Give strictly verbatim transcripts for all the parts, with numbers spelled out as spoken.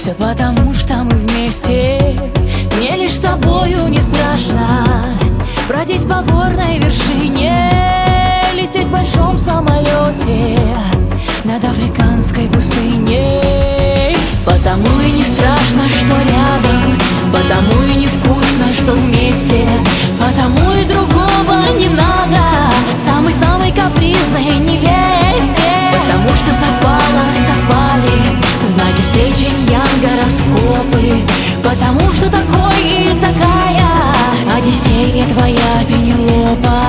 Все потому, что мы вместе. Мне лишь с тобою не страшно бродить по горной вершине, лететь в большом самолете над африканской пустыней. Потому и не страшно, что рядом, потому и не скучно, что вместе, потому и другого не надо самой-самой капризной невесте. Потому что совпало, совпали знаки встречи, гороскопы. Потому что такой и такая Одиссея твоя Пенелопа.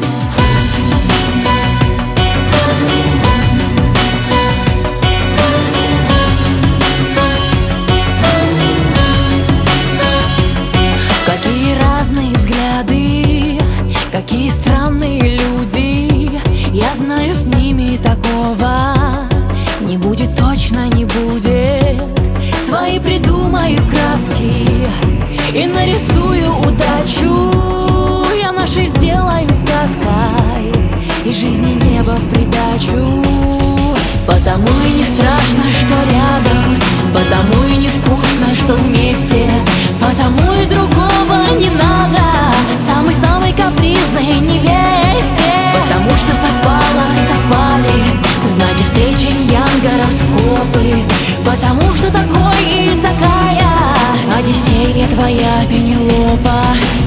Какие разные взгляды, какие странные люди. Я знаю, с ними такого не будет, точно не будет. Свои придумаю краски и нарисую удачу. Я нашей сделаю сказкой и жизни небо в придачу. Потому и не страшно, что рядом, потому и не скучно, что вместе, потому и другого не надо самой-самой капризной невесте. Потому что совпало, совпали знаки встречи, гороскопы. Потому что такой и такая Одиссея твоя Пенелопа.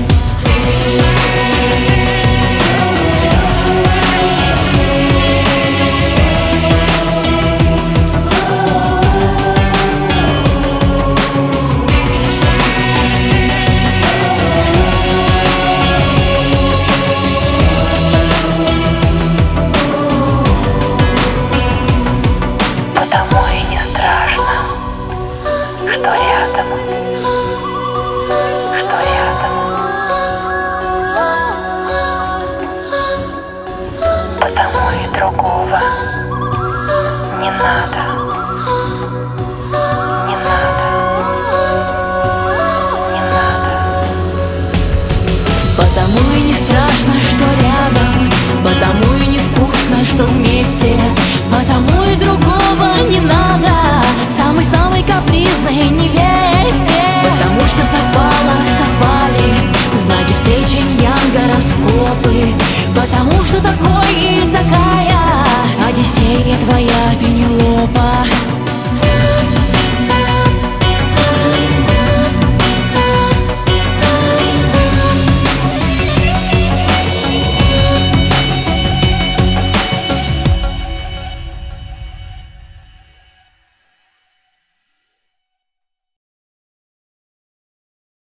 Что рядом, что рядом, потому и другого не надо, не надо, не надо. Потому и не страшно, что рядом, потому и не скучно, что вместе, потому и другого не надо самой-самой капризной невесте.